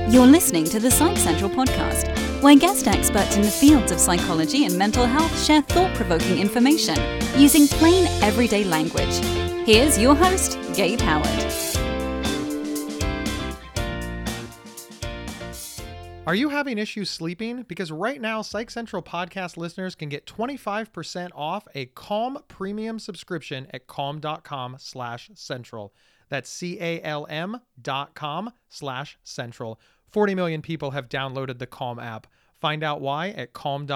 You're listening to the Psych Central podcast, where guest experts in the fields of psychology and mental health share thought-provoking information using plain, everyday language. Here's your host, Gabe Howard. Are you having issues sleeping? Because right now, Psych Central podcast listeners can get 25% off a Calm premium subscription at calm.com/central. That's CALM.com/central. 40 million people have downloaded the Calm app. Find out why at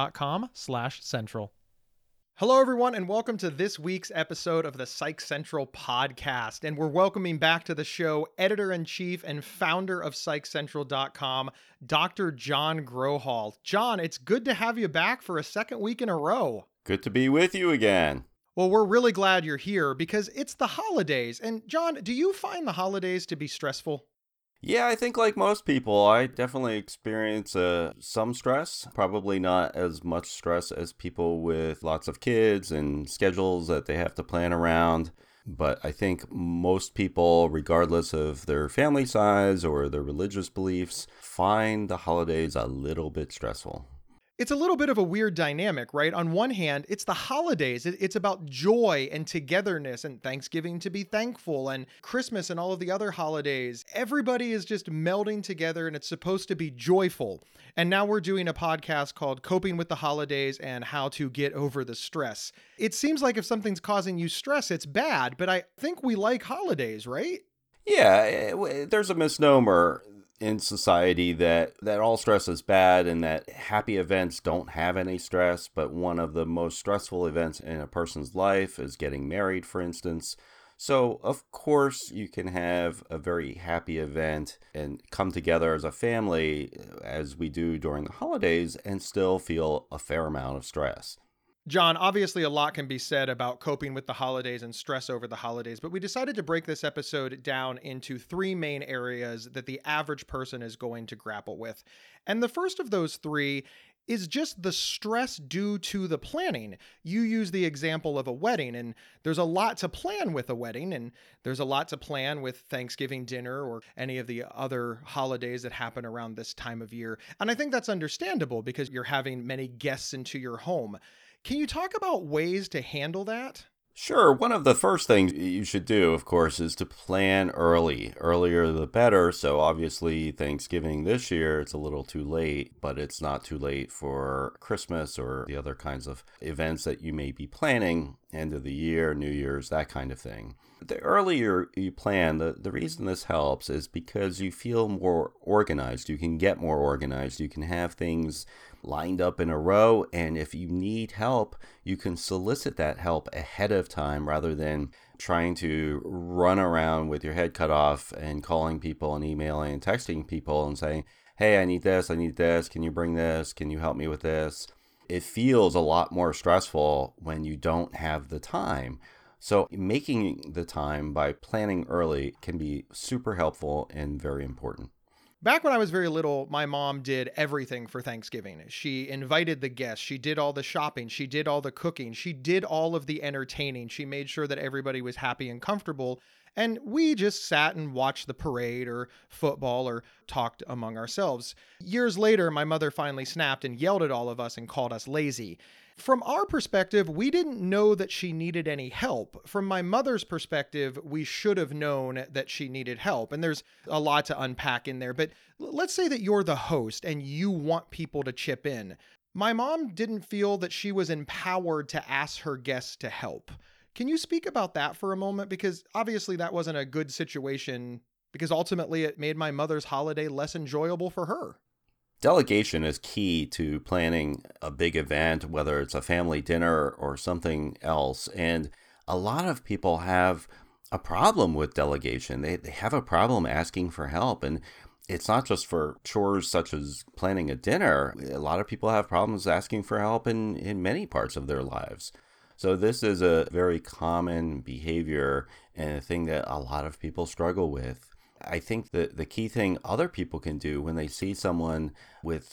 calm.com/central. Hello, everyone, and welcome to this week's episode of the Psych Central podcast. And we're welcoming back to the show editor-in-chief and founder of PsychCentral.com, Dr. John Grohol. John, it's good to have you back for a second week in a row. Good to be with you again. Well, we're really glad you're here because it's the holidays. And John, do you find the holidays to be stressful? Yeah, I think like most people, I definitely experience some stress. Probably not as much stress as people with lots of kids and schedules that they have to plan around. But I think most people, regardless of their family size or their religious beliefs, find the holidays a little bit stressful. It's a little bit of a weird dynamic, right? On one hand, it's the holidays. It's about joy and togetherness and Thanksgiving to be thankful and Christmas and all of the other holidays. Everybody is just melding together and it's supposed to be joyful. And now we're doing a podcast called Coping with the Holidays and How to Get Over the Stress. It seems like if something's causing you stress, it's bad, but I think we like holidays, right? Yeah, there's a misnomer in society that all stress is bad and that happy events don't have any stress, but one of the most stressful events in a person's life is getting married, for instance. So, of course, you can have a very happy event and come together as a family, as we do during the holidays, and still feel a fair amount of stress. John, obviously a lot can be said about coping with the holidays and stress over the holidays, but we decided to break this episode down into three main areas that the average person is going to grapple with. And the first of those three is just the stress due to the planning. You use the example of a wedding, and there's a lot to plan with a wedding, and there's a lot to plan with Thanksgiving dinner or any of the other holidays that happen around this time of year. And I think that's understandable because you're having many guests into your home. Can you talk about ways to handle that? Sure. One of the first things you should do, of course, is to plan early. Earlier the better. So obviously Thanksgiving this year, it's a little too late, but it's not too late for Christmas or the other kinds of events that you may be planning, end of the year, New Year's, that kind of thing. The earlier you plan, the reason this helps is because you feel more organized. You can get more organized. You can have things lined up in a row. And if you need help, you can solicit that help ahead of time rather than trying to run around with your head cut off and calling people and emailing and texting people and saying, hey, I need this. Can you bring this? Can you help me with this? It feels a lot more stressful when you don't have the time. So making the time by planning early can be super helpful and very important. Back when I was very little, my mom did everything for Thanksgiving. She invited the guests. She did all the shopping. She did all the cooking. She did all of the entertaining. She made sure that everybody was happy and comfortable. And we just sat and watched the parade or football or talked among ourselves. Years later, my mother finally snapped and yelled at all of us and called us lazy. From our perspective, we didn't know that she needed any help. From my mother's perspective, we should have known that she needed help. And there's a lot to unpack in there. But let's say that you're the host and you want people to chip in. My mom didn't feel that she was empowered to ask her guests to help. Can you speak about that for a moment? Because obviously that wasn't a good situation because ultimately it made my mother's holiday less enjoyable for her. Delegation is key to planning a big event, whether it's a family dinner or something else. And a lot of people have a problem with delegation. They have a problem asking for help. And it's not just for chores such as planning a dinner. A lot of people have problems asking for help in many parts of their lives. So this is a very common behavior and a thing that a lot of people struggle with. I think that the key thing other people can do when they see someone with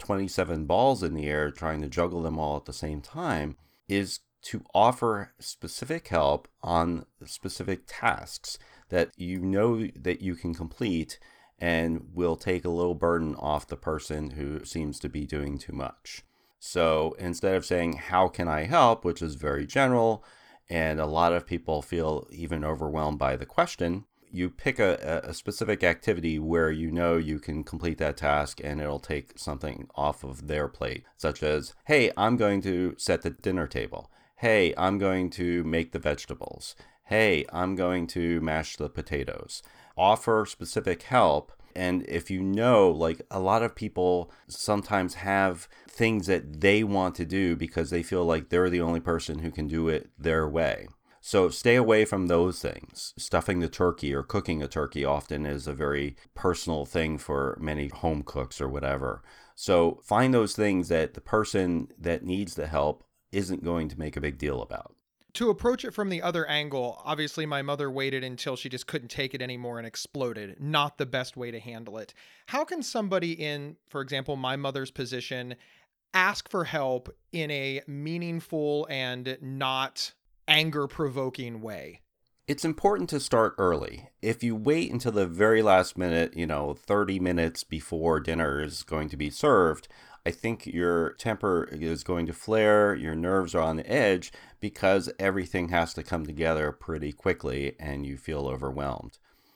27 balls in the air trying to juggle them all at the same time is to offer specific help on specific tasks that you know that you can complete and will take a little burden off the person who seems to be doing too much. So instead of saying, how can I help, which is very general, and a lot of people feel even overwhelmed by the question, you pick a specific activity where you know you can complete that task and it'll take something off of their plate, such as, hey, I'm going to set the dinner table. Hey, I'm going to make the vegetables. Hey, I'm going to mash the potatoes. Offer specific help. And if you know, like a lot of people sometimes have things that they want to do because they feel like they're the only person who can do it their way. So stay away from those things. Stuffing the turkey or cooking a turkey often is a very personal thing for many home cooks or whatever. So find those things that the person that needs the help isn't going to make a big deal about. To approach it from the other angle, obviously my mother waited until she just couldn't take it anymore and exploded. Not the best way to handle it. How can somebody in, for example, my mother's position, ask for help in a meaningful and not anger-provoking way? It's important to start early. If you wait until the very last minute, 30 minutes before dinner is going to be served, I think your temper is going to flare, your nerves are on the edge because everything has to come together pretty quickly and you feel overwhelmed.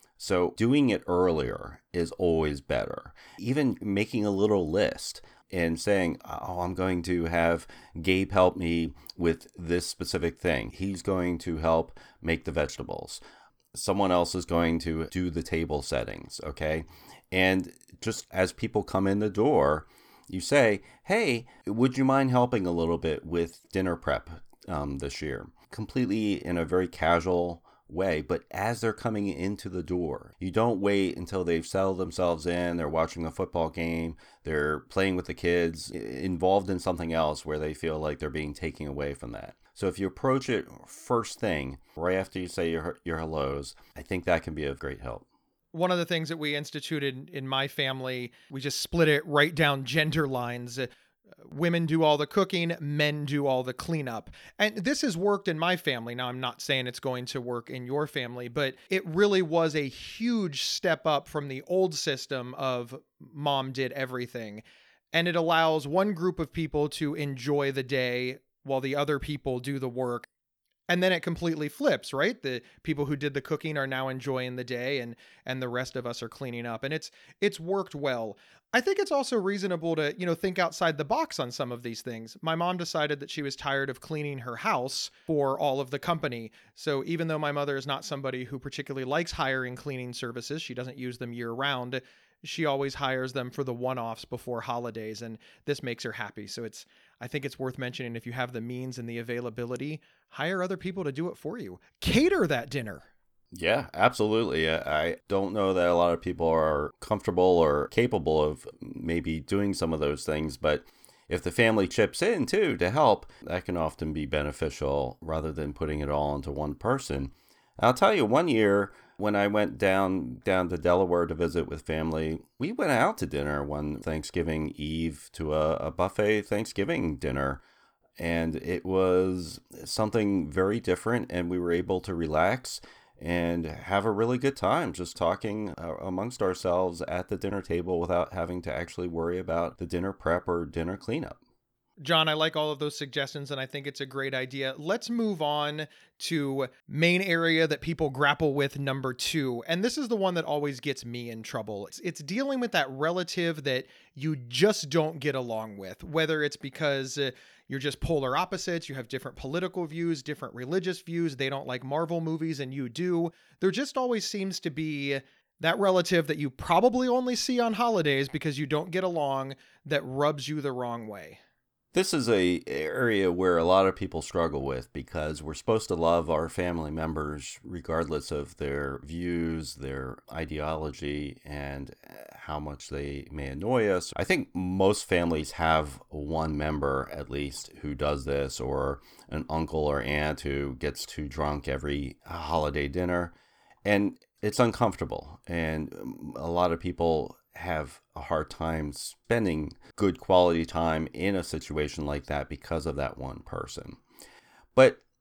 So doing it earlier is always better. Even making a little list and saying, oh, I'm going to have Gabe help me with this specific thing. He's going to help make the vegetables. Someone else is going to do the table settings, okay? And just as people come in the door, you say, hey, would you mind helping a little bit with dinner prep this year? Completely in a very casual way, but as they're coming into the door, you don't wait until they've settled themselves in, they're watching a football game, they're playing with the kids, involved in something else where they feel like they're being taken away from that. So if you approach it first thing, right after you say your hellos, I think that can be of great help. One of the things that we instituted in my family, we just split it right down gender lines. Women do all the cooking, men do all the cleanup. And this has worked in my family. Now, I'm not saying it's going to work in your family, but it really was a huge step up from the old system of mom did everything. And it allows one group of people to enjoy the day while the other people do the work. And then it completely flips, right? The people who did the cooking are now enjoying the day and the rest of us are cleaning up. And it's worked well. I think it's also reasonable to, think outside the box on some of these things. My mom decided that she was tired of cleaning her house for all of the company. So even though my mother is not somebody who particularly likes hiring cleaning services, she doesn't use them year round. She always hires them for the one-offs before holidays, and this makes her happy. So I think it's worth mentioning, if you have the means and the availability, hire other people to do it for you. Cater that dinner. Yeah, absolutely. I don't know that a lot of people are comfortable or capable of maybe doing some of those things, but if the family chips in too to help, that can often be beneficial rather than putting it all into one person. I'll tell you, one year when I went down to Delaware to visit with family, we went out to dinner one Thanksgiving Eve to a buffet Thanksgiving dinner. And it was something very different, and we were able to relax and have a really good time just talking amongst ourselves at the dinner table without having to actually worry about the dinner prep or dinner cleanup. John, I like all of those suggestions, and I think it's a great idea. Let's move on to main area that people grapple with, number 2. And this is the one that always gets me in trouble. It's dealing with that relative that you just don't get along with, whether it's because you're just polar opposites, you have different political views, different religious views, they don't like Marvel movies and you do. There just always seems to be that relative that you probably only see on holidays because you don't get along, that rubs you the wrong way. This is a area where a lot of people struggle with because we're supposed to love our family members regardless of their views, their ideology, and how much they may annoy us. I think most families have one member at least who does this, or an uncle or aunt who gets too drunk every holiday dinner, and it's uncomfortable. And a lot of people have a hard time spending good quality time in a situation like that because of that one person. But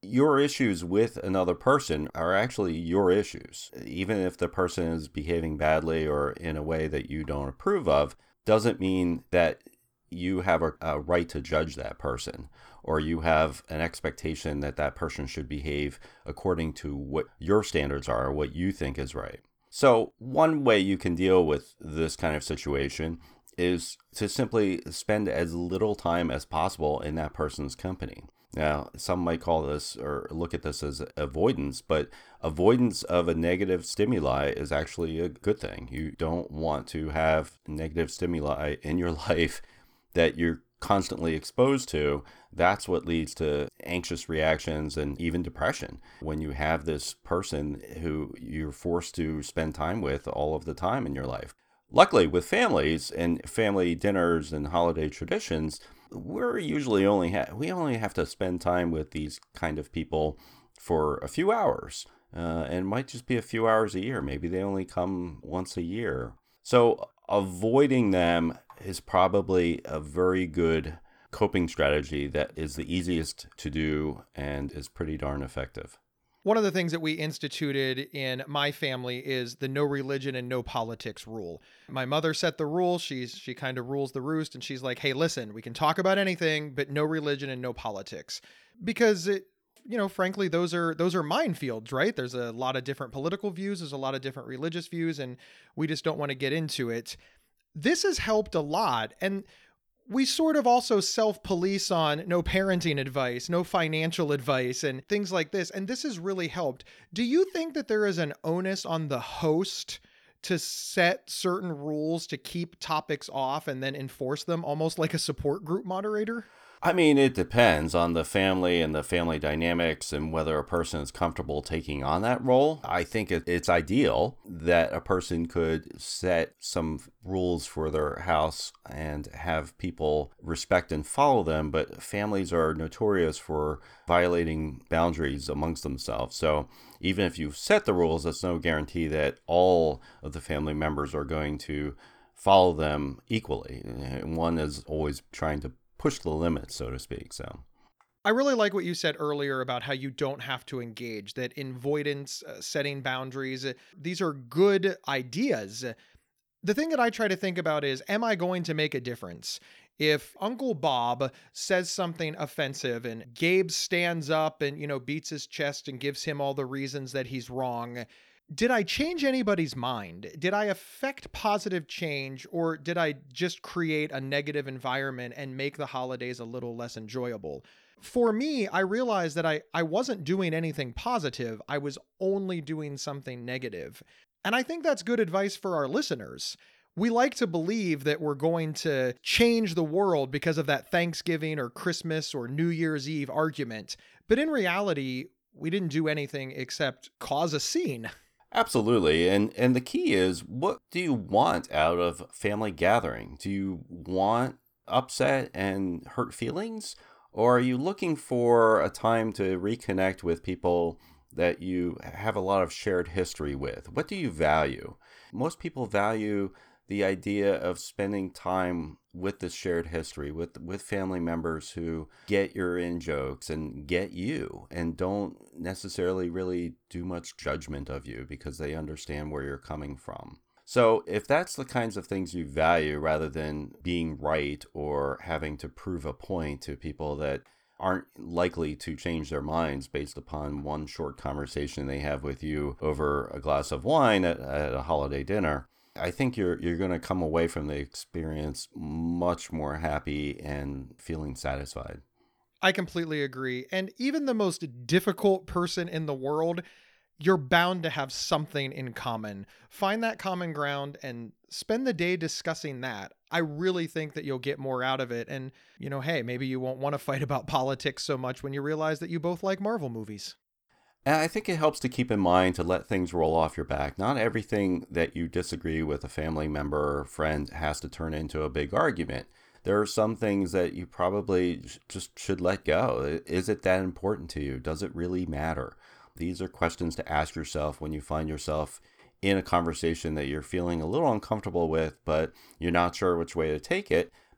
your issues with another person are actually your issues. Even if the person is behaving badly or in a way that you don't approve of, doesn't mean that you have a right to judge that person, or you have an expectation that that person should behave according to what your standards are, or what you think is right. So one way you can deal with this kind of situation is to simply spend as little time as possible in that person's company. Now, some might call this or look at this as avoidance, but avoidance of a negative stimuli is actually a good thing. You don't want to have negative stimuli in your life that you're constantly exposed to. That's what leads to anxious reactions and even depression. When you have this person who you're forced to spend time with all of the time in your life. Luckily, with families and family dinners and holiday traditions, we're usually only have to spend time with these kind of people for a few hours. And it might just be a few hours a year. Maybe they only come once a year. So avoiding them is probably a very good coping strategy that is the easiest to do and is pretty darn effective. One of the things that we instituted in my family is the no religion and no politics rule. My mother set the rule. She kind of rules the roost, and she's like, hey, listen, we can talk about anything, but no religion and no politics. Because frankly, those are minefields, right? There's a lot of different political views. There's a lot of different religious views, and we just don't want to get into it. This has helped a lot. And we sort of also self-police on no parenting advice, no financial advice, and things like this. And this has really helped. Do you think that there is an onus on the host to set certain rules to keep topics off and then enforce them, almost like a support group moderator? I mean, it depends on the family and the family dynamics and whether a person is comfortable taking on that role. I think it's ideal that a person could set some rules for their house and have people respect and follow them, but families are notorious for violating boundaries amongst themselves. So even if you set the rules, that's no guarantee that all of the family members are going to follow them equally. One is always trying to push the limits, so to speak. So I really like what you said earlier about how you don't have to engage, that avoidance, setting boundaries, these are good ideas. The thing that I try to think about is, am I going to make a difference? If Uncle Bob says something offensive and Gabe stands up and, beats his chest and gives him all the reasons that he's wrong, did I change anybody's mind? Did I affect positive change, or did I just create a negative environment and make the holidays a little less enjoyable? For me, I realized that I wasn't doing anything positive. I was only doing something negative. And I think that's good advice for our listeners. We like to believe that we're going to change the world because of that Thanksgiving or Christmas or New Year's Eve argument. But in reality, we didn't do anything except cause a scene. Absolutely. And the key is, what do you want out of family gathering? Do you want upset and hurt feelings? Or are you looking for a time to reconnect with people that you have a lot of shared history with? What do you value? Most people value the idea of spending time with this shared history, with family members who get your in-jokes and get you and don't necessarily really do much judgment of you because they understand where you're coming from. So if that's the kinds of things you value, rather than being right or having to prove a point to people that aren't likely to change their minds based upon one short conversation they have with you over a glass of wine at a holiday dinner, I think you're going to come away from the experience much more happy and feeling satisfied. I completely agree. And even the most difficult person in the world, you're bound to have something in common. Find that common ground and spend the day discussing that. I really think that you'll get more out of it. And, hey, maybe you won't want to fight about politics so much when you realize that you both like Marvel movies. And I think it helps to keep in mind to let things roll off your back. Not everything that you disagree with a family member or friend has to turn into a big argument. There are some things that you probably just should let go. Is it that important to you? Does it really matter? These are questions to ask yourself when you find yourself in a conversation that you're feeling a little uncomfortable with, but you're not sure which way to take it.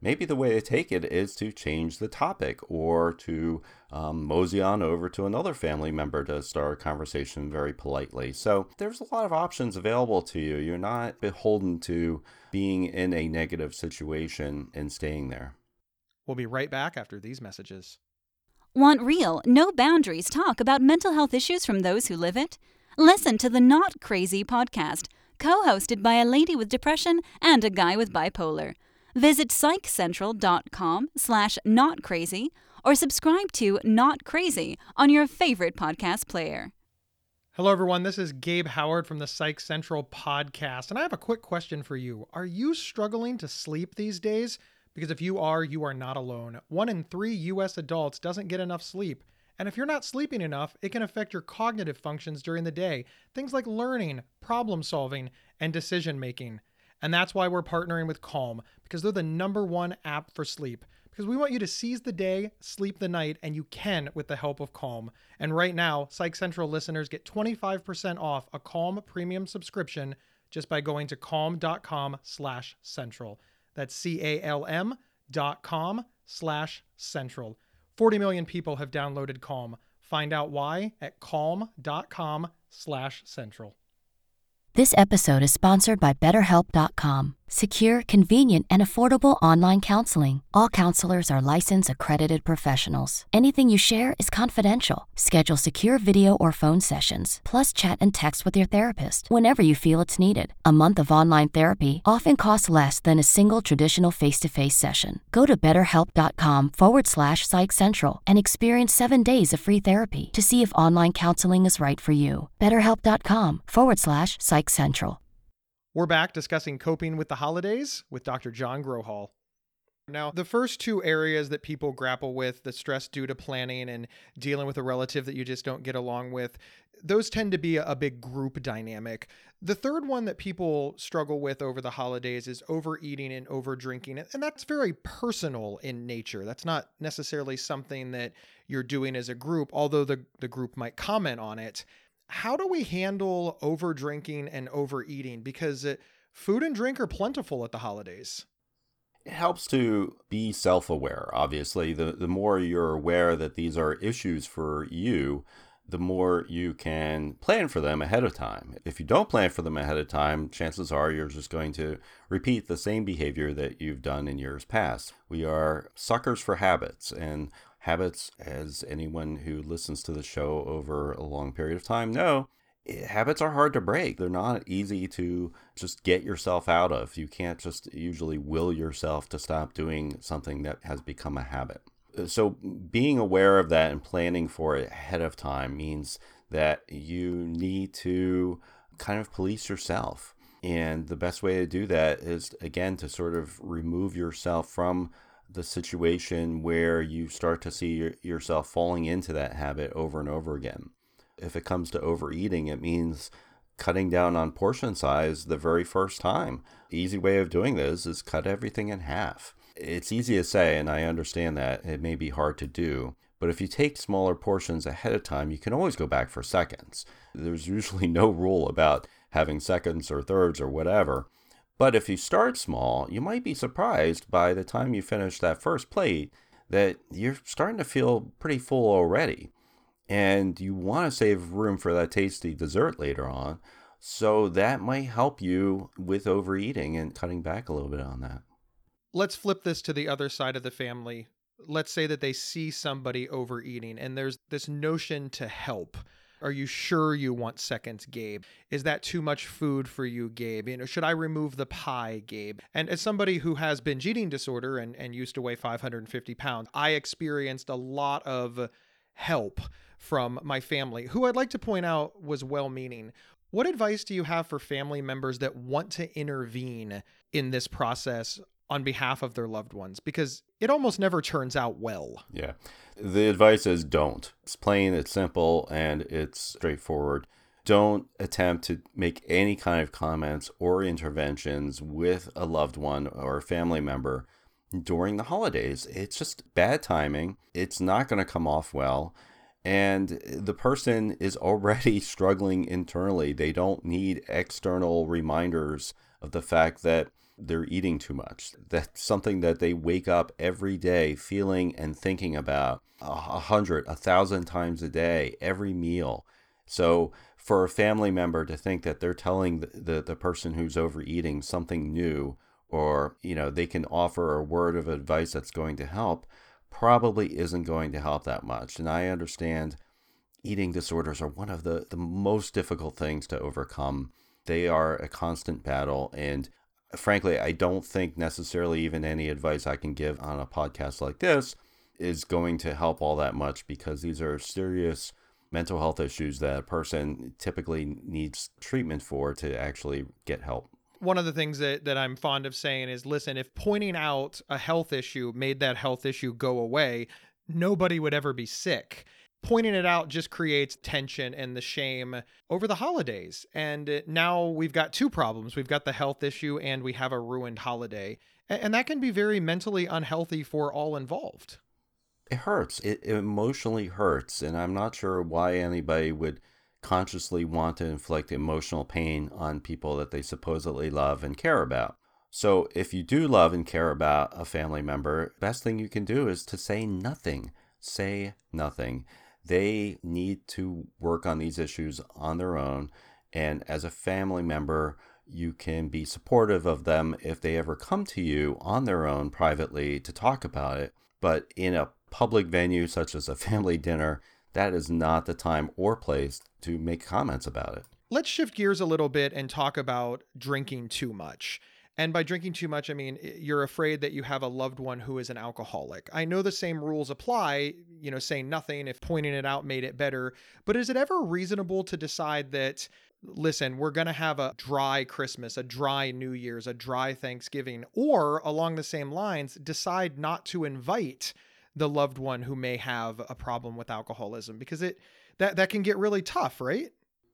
maybe the way to take it is to change the topic or to mosey on over to another family member to start a conversation very politely. So there's a lot of options available to you. You're not beholden to being in a negative situation and staying there. We'll be right back after these messages. Want real, no boundaries talk about mental health issues from those who live it? Listen to the Not Crazy podcast, co-hosted by a lady with depression and a guy with bipolar. Visit psychcentral.com/notcrazy or subscribe to Not Crazy on your favorite podcast player. Hello, everyone. This is Gabe Howard from the Psych Central podcast, and I have a quick question for you. Are you struggling to sleep these days? Because if you are not alone. 1 in 3 U.S. adults doesn't get enough sleep. And if you're not sleeping enough, it can affect your cognitive functions during the day. Things like learning, problem solving, and decision making. And that's why we're partnering with Calm, because they're the #1 app for sleep. Because we want you to seize the day, sleep the night, and you can with the help of Calm. And right now, Psych Central listeners get 25% off a Calm premium subscription just by going to calm.com/central. That's CALM.com/central. 40 million people have downloaded Calm. Find out why at calm.com/central. This episode is sponsored by BetterHelp.com. Secure, convenient, and affordable online counseling. All counselors are licensed, accredited professionals. Anything you share is confidential. Schedule secure video or phone sessions, plus chat and text with your therapist whenever you feel it's needed. A month of online therapy often costs less than a single traditional face-to-face session. Go to BetterHelp.com/PsychCentral and experience 7 days of free therapy to see if online counseling is right for you. BetterHelp.com/PsychCentral. We're back discussing coping with the holidays with Dr. John Grohol. Now, the first two areas that people grapple with, the stress due to planning and dealing with a relative that you just don't get along with, those tend to be a big group dynamic. The third one that people struggle with over the holidays is overeating and overdrinking. And that's very personal in nature. That's not necessarily something that you're doing as a group, although the group might comment on it. How do we handle overdrinking and overeating? Because food and drink are plentiful at the holidays. It helps to be self-aware. Obviously, the more you're aware that these are issues for you, the more you can plan for them ahead of time. If you don't plan for them ahead of time, chances are you're just going to repeat the same behavior that you've done in years past. We are suckers for habits, and habits, as anyone who listens to the show over a long period of time know, habits are hard to break. They're not easy to just get yourself out of. You can't just usually will yourself to stop doing something that has become a habit. So being aware of that and planning for it ahead of time means that you need to kind of police yourself. And the best way to do that is, again, to sort of remove yourself from the situation where you start to see yourself falling into that habit over and over again. If it comes to overeating, it means cutting down on portion size the very first time. The easy way of doing this is cut everything in half. It's easy to say, and I understand that it may be hard to do, but if you take smaller portions ahead of time, you can always go back for seconds. There's usually no rule about having seconds or thirds or whatever. But if you start small, you might be surprised by the time you finish that first plate that you're starting to feel pretty full already. And you want to save room for that tasty dessert later on. So that might help you with overeating and cutting back a little bit on that. Let's flip this to the other side of the family. Let's say that they see somebody overeating and there's this notion to help. Are you sure you want seconds, Gabe? Is that too much food for you, Gabe? Should I remove the pie, Gabe? And as somebody who has binge eating disorder and used to weigh 550 pounds, I experienced a lot of help from my family, who I'd like to point out was well-meaning. What advice do you have for family members that want to intervene in this process on behalf of their loved ones? Because it almost never turns out well. Yeah. The advice is don't. It's plain, it's simple, and it's straightforward. Don't attempt to make any kind of comments or interventions with a loved one or a family member during the holidays. It's just bad timing. It's not going to come off well. And the person is already struggling internally. They don't need external reminders of the fact that they're eating too much. That's something that they wake up every day feeling and thinking about 100, 1,000 times a day, every meal. So for a family member to think that they're telling the person who's overeating something new, or, they can offer a word of advice that's going to help, probably isn't going to help that much. And I understand eating disorders are one of the most difficult things to overcome. They are a constant battle. And frankly, I don't think necessarily even any advice I can give on a podcast like this is going to help all that much, because these are serious mental health issues that a person typically needs treatment for to actually get help. One of the things that I'm fond of saying is, listen, if pointing out a health issue made that health issue go away, nobody would ever be sick. Pointing it out just creates tension and the shame over the holidays. And now we've got two problems. We've got the health issue and we have a ruined holiday. And that can be very mentally unhealthy for all involved. It hurts. It emotionally hurts. And I'm not sure why anybody would consciously want to inflict emotional pain on people that they supposedly love and care about. So if you do love and care about a family member, best thing you can do is to say nothing. Say nothing. They need to work on these issues on their own. And as a family member, you can be supportive of them if they ever come to you on their own privately to talk about it. But in a public venue such as a family dinner, that is not the time or place to make comments about it. Let's shift gears a little bit and talk about drinking too much. And by drinking too much, I mean, you're afraid that you have a loved one who is an alcoholic. I know the same rules apply, saying nothing if pointing it out made it better. But is it ever reasonable to decide that, listen, we're going to have a dry Christmas, a dry New Year's, a dry Thanksgiving, or along the same lines, decide not to invite the loved one who may have a problem with alcoholism? Because that can get really tough, right?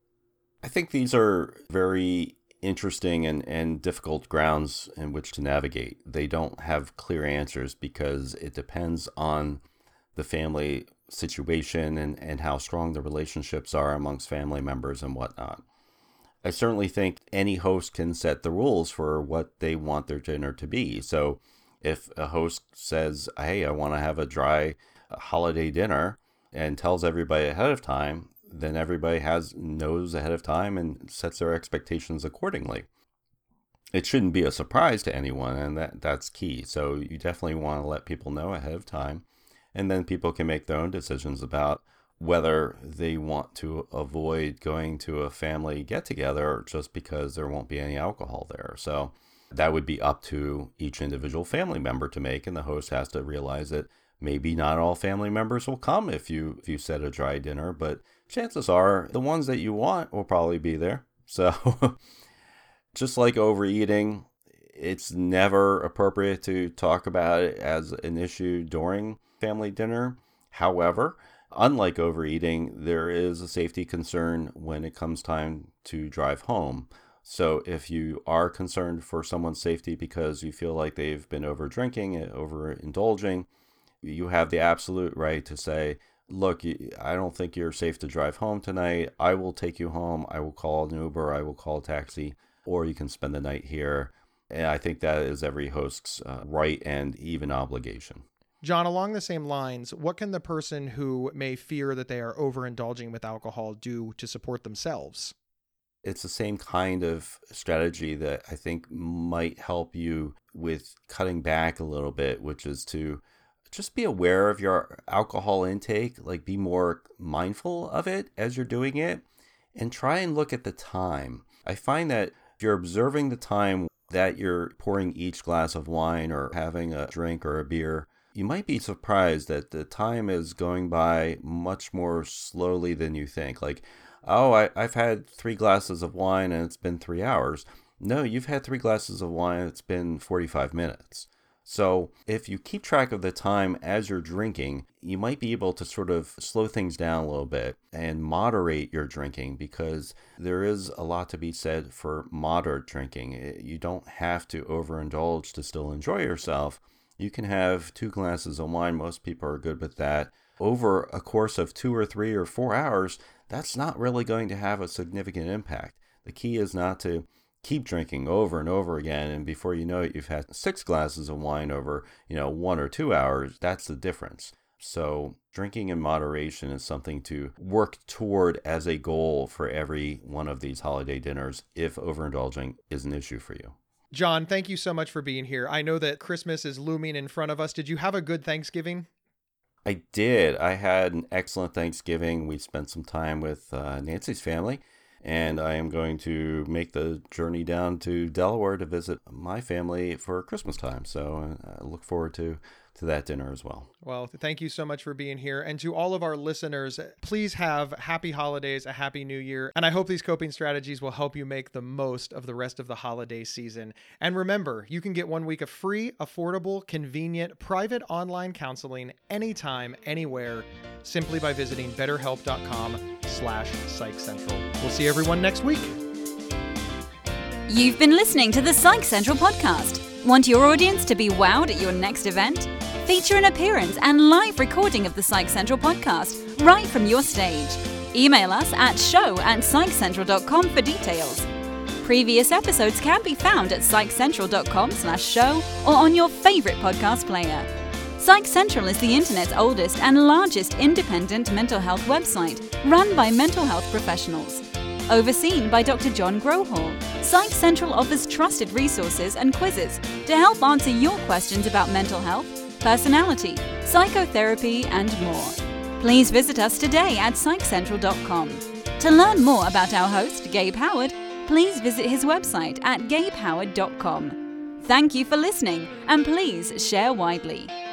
I think these are very interesting and difficult grounds in which to navigate. They don't have clear answers because it depends on the family situation and how strong the relationships are amongst family members and whatnot. I certainly think any host can set the rules for what they want their dinner to be. So if a host says, hey, I want to have a dry holiday dinner, and tells everybody ahead of time, then everybody knows ahead of time and sets their expectations accordingly. It shouldn't be a surprise to anyone, and that's key. So you definitely want to let people know ahead of time, and then people can make their own decisions about whether they want to avoid going to a family get-together just because there won't be any alcohol there. So that would be up to each individual family member to make, and the host has to realize that maybe not all family members will come if you set a dry dinner, but chances are the ones that you want will probably be there. So just like overeating, it's never appropriate to talk about it as an issue during family dinner. However, unlike overeating, there is a safety concern when it comes time to drive home. So if you are concerned for someone's safety because you feel like they've been over drinking, overindulging, you have the absolute right to say, look, I don't think you're safe to drive home tonight. I will take you home. I will call an Uber. I will call a taxi, or you can spend the night here. And I think that is every host's right and even obligation. John, along the same lines, what can the person who may fear that they are overindulging with alcohol do to support themselves? It's the same kind of strategy that I think might help you with cutting back a little bit, which is to just be aware of your alcohol intake, like be more mindful of it as you're doing it, and try and look at the time. I find that if you're observing the time that you're pouring each glass of wine or having a drink or a beer, you might be surprised that the time is going by much more slowly than you think. Like, oh, I've had 3 glasses of wine and it's been 3 hours. No, you've had 3 glasses of wine and it's been 45 minutes. So if you keep track of the time as you're drinking, you might be able to sort of slow things down a little bit and moderate your drinking, because there is a lot to be said for moderate drinking. You don't have to overindulge to still enjoy yourself. You can have 2 glasses of wine. Most people are good with that. Over a course of 2 or 3 or 4 hours, that's not really going to have a significant impact. The key is not to keep drinking over and over again, and before you know it, you've had 6 glasses of wine over, 1 or 2 hours. That's the difference. So drinking in moderation is something to work toward as a goal for every one of these holiday dinners if overindulging is an issue for you. John, thank you so much for being here. I know that Christmas is looming in front of us. Did you have a good Thanksgiving? I did. I had an excellent Thanksgiving. We spent some time with Nancy's family, and I am going to make the journey down to Delaware to visit my family for Christmas time. So I look forward to that dinner as well. Well, thank you so much for being here. And to all of our listeners, please have happy holidays, a happy new year. And I hope these coping strategies will help you make the most of the rest of the holiday season. And remember, you can get 1 week of free, affordable, convenient, private online counseling anytime, anywhere, simply by visiting betterhelp.com/PsychCentral. We'll see everyone next week. You've been listening to the Psych Central podcast. Want your audience to be wowed at your next event? Feature an appearance and live recording of the Psych Central podcast right from your stage. Email us at show@psychcentral.com for details. Previous episodes can be found at psychcentral.com/show or on your favorite podcast player. Psych Central is the internet's oldest and largest independent mental health website run by mental health professionals. Overseen by Dr. John Grohol, Psych Central offers trusted resources and quizzes to help answer your questions about mental health, personality, psychotherapy, and more. Please visit us today at psychcentral.com. To learn more about our host, Gabe Howard, please visit his website at gabehoward.com. Thank you for listening, and please share widely.